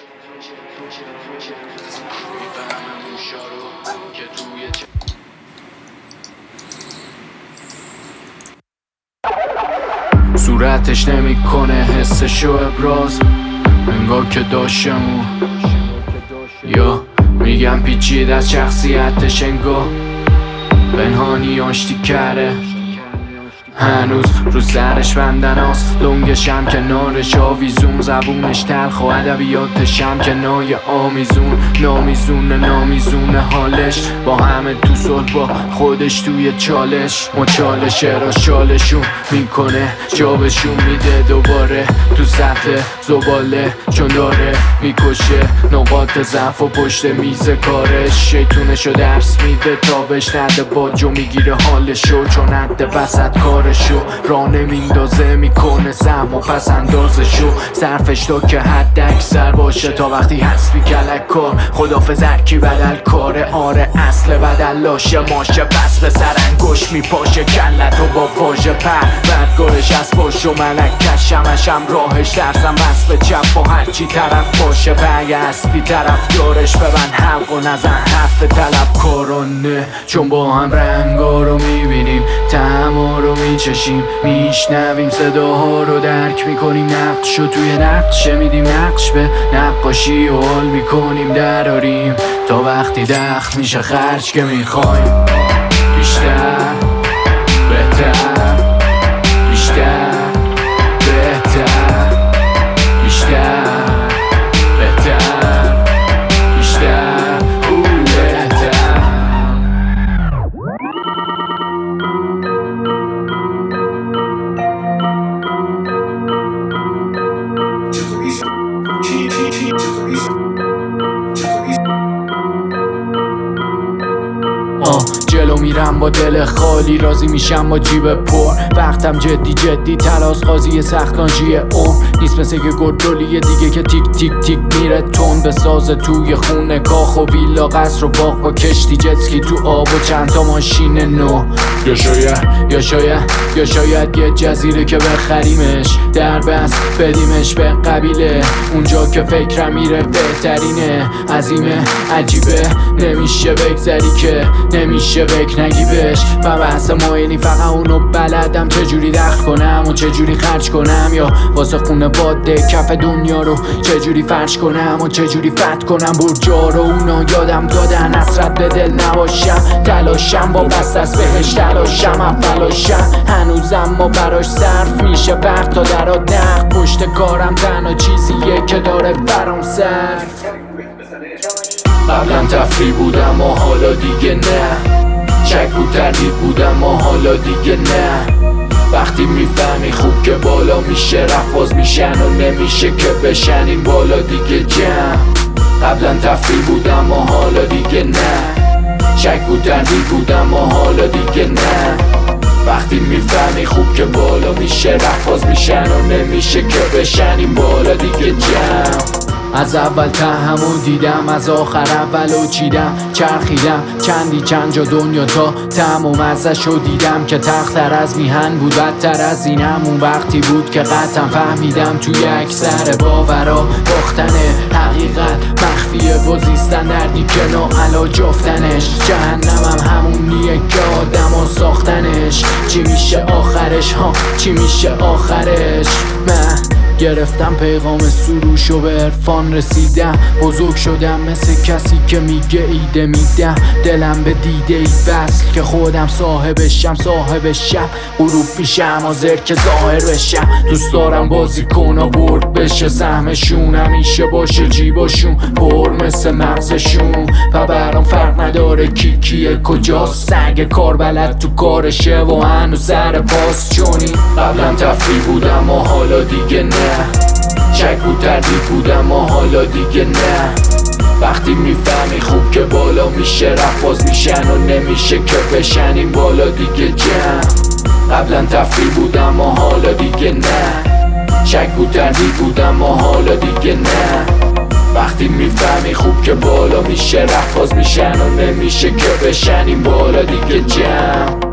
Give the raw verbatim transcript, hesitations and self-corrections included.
صورتش نمیکنه حسشو ابراز، انگار که داشتمو یا میگم پیچید از شخصیتش، انگار پنهانی آشتی کرده، هنوز رو سرش بندناست، لنگشم کنارش آویزون، زبونش تلخ و ادبیاتشم کنایه آمیزون، نامیزونه نامیزونه حالش، با همه تو صلح با خودش توی چالش، مچالشه را شالشون میکنه جابشون میده دوباره تو سطح زباله، چون داره میکشه نقاط ضعف و پشت میز کارش، شیطونشو درس میده تا بهش نده باجو میگیره حالشو، چون حد وسط کارشو راه نمیندازه، میکنه سهم و پس اندازشو، صرفش تا که حد اکثر باشه، تا وقتی هست بی کلک کار، خدافظ هرکی بدل کاره، آره اصل بدل لاشه ماشه، بس به سر انگوش میپاشه کلتو با واژه پر، بردگارش از پاش و ملکش همشم راهش، درسم بس به چپ با هرچی طرف باشه، بگه اصلی طرف دارش ببند حلق و نزن حرف طلب کارانه، چون با هم رنگا رو میبینیم، تما رو میچشیم، میشنویم صداها رو درک میکنیم، نقش رو توی نقشه میدیم، نقش به نقاشی و حال میکنیم دراریم، تا وقتی دخل میشه خرج که میخوایم بیشتر بهتر، بیشتر بهتر، بیشتر بهتر، بیشتر او بهتر. آه جلو میرم با دل خالی، راضی میشم با جیب پر، وقتم جدی جدی تلاس قاضی سختانجی عمر نیست، مثل که گردولیه دیگه که تیک تیک تیک میره تون، به ساز توی خونه کاخ و ویلا قصر و باغ با کشتی جتسکی تو آب و چند تا ماشین نو، یا شاید یا شاید یا شاید یه جزیره که بخریمش، در بس بدیمش به قبیله، اونجا که فکرم میره بهترینه، عظیمه عجیبه نمیشه بگذری که نمیشه بک نگی بهش، و بحث ما اینی فقط اونو بلدم چجوری دخل کنم و چجوری خرج کنم، یا واسه خونه باده کف دنیا رو چجوری فرش کنم و چجوری فت کنم، برجا رو اونا یادم دادن، حسرت به دل نباشم، تلاشم با بست از بهش تلاشم، اولاشم هنوزم ما براش صرف میشه وقت تا درات نقد، پشت کارم تنها چیزیه که داره برام صرف، قبلا تفریح بودم و حالا دیگه نه، شک بود تردید بودم و حالا دیگه نه، وقتی میفهمی خوب که بالا میشه رفت باز میشن و نمیشه که بشن این بالا دیگه جمع، قبلا تفریح بودم و حالا دیگه نه، شک بود تردید بودم و حالا دیگه نه، وقتی میفهمی خوب که بالا میشه رفت باز میشن و نمیشه که بشن این بالا دیگه جمع، از اول تهمو دیدم، از آخر اولو چیدم، چرخیدم چندی چند جا دنیا تا تمام ازشو دیدم، که تختر از میهن بود بدتر از اینم، اون وقتی بود که قطعا فهمیدم توی اکثر باورا باختن حقیقت مخفیه و زیستن دردی که ناعلاج افتنش، جهنمم همونیه که آدم و ساختنش، چی میشه آخرش ها چی میشه آخرش، من گرفتم پیغام سروش و به عرفان رسیدم، بزرگ شدم مثل کسی که میگه ایده میدم، دلم به دیده ای وصل که خودم صاحبشم، صاحب شب غروب میشم حاضر که ظاهر بشم، دوست دارم بازی کنا برد بشه سهمشون، همیشه باشه جیباشون پر مثل مغزشون، و برام فرق نداره کی کیه کجاست، سگ کار بلد تو کارشه و هنوز سر پاس، چونی قبلا تفریح بودم و حالا دیگه نه، شک بود تردید بودم و حالا دیگه نه، وقتی میفهمی خوب که بالا میشه رفت باز میشن و نمیشه که بشن این بالا دیگه جمع، قبلا تفریح بودم و حالا دیگه نه، شک بود تردید بودم و حالا دیگه نه، وقتی میفهمی خوب که بالا میشه رفت باز میشن و نمیشه که بشن این بالا دیگه جمع.